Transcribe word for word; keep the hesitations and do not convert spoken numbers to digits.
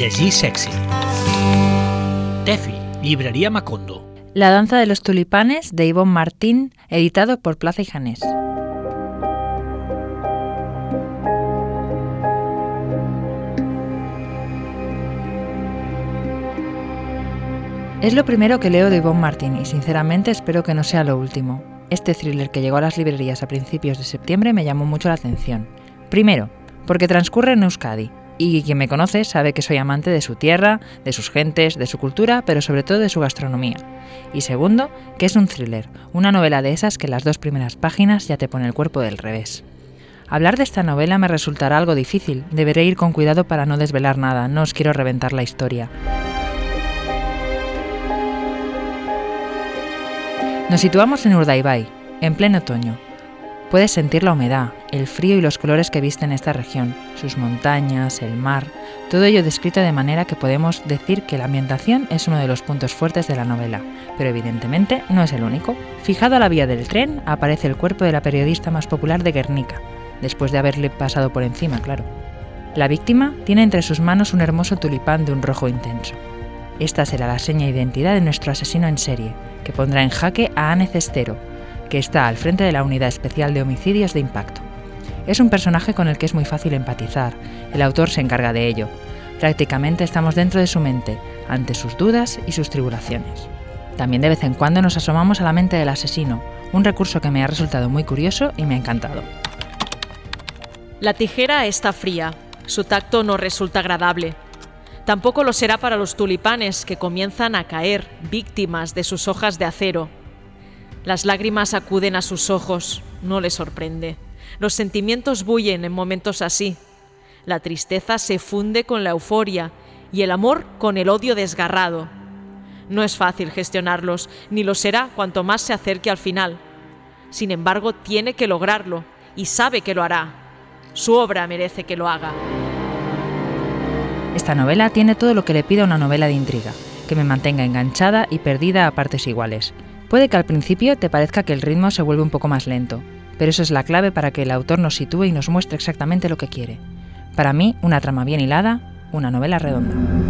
Llegir sexy. Tefi, llibreria Macondo. La danza de los tulipanes, de Ivonne Martín, editado por Plaza y Janés. Es lo primero que leo de Ivonne Martín y sinceramente espero que no sea lo último. Este thriller que llegó a las librerías a principios de septiembre me llamó mucho la atención. Primero, porque transcurre en Euskadi, y quien me conoce sabe que soy amante de su tierra, de sus gentes, de su cultura, pero sobre todo de su gastronomía. Y segundo, que es un thriller, una novela de esas que las dos primeras páginas ya te pone el cuerpo del revés. Hablar de esta novela me resultará algo difícil, deberé ir con cuidado para no desvelar nada, no os quiero reventar la historia. Nos situamos en Urdaibai, en pleno otoño. Puedes sentir la humedad, el frío y los colores que visten esta región, sus montañas, el mar, todo ello descrito de manera que podemos decir que la ambientación es uno de los puntos fuertes de la novela, pero evidentemente no es el único. Fijado a la vía del tren aparece el cuerpo de la periodista más popular de Guernica, después de haberle pasado por encima, claro. La víctima tiene entre sus manos un hermoso tulipán de un rojo intenso. Esta será la seña de identidad de nuestro asesino en serie, que pondrá en jaque a Anne Cestero, que está al frente de la Unidad Especial de Homicidios de Impacto. Es un personaje con el que es muy fácil empatizar, el autor se encarga de ello. Prácticamente estamos dentro de su mente, ante sus dudas y sus tribulaciones. También de vez en cuando nos asomamos a la mente del asesino, un recurso que me ha resultado muy curioso y me ha encantado. La tijera está fría, su tacto no resulta agradable. Tampoco lo será para los tulipanes que comienzan a caer, víctimas de sus hojas de acero. Las lágrimas acuden a sus ojos, no le sorprende. Los sentimientos bullen en momentos así. La tristeza se funde con la euforia y el amor con el odio desgarrado. No es fácil gestionarlos, ni lo será cuanto más se acerque al final. Sin embargo, tiene que lograrlo y sabe que lo hará. Su obra merece que lo haga. Esta novela tiene todo lo que le pide a una novela de intriga, que me mantenga enganchada y perdida a partes iguales. Puede que al principio te parezca que el ritmo se vuelve un poco más lento, pero eso es la clave para que el autor nos sitúe y nos muestre exactamente lo que quiere. Para mí, una trama bien hilada, una novela redonda.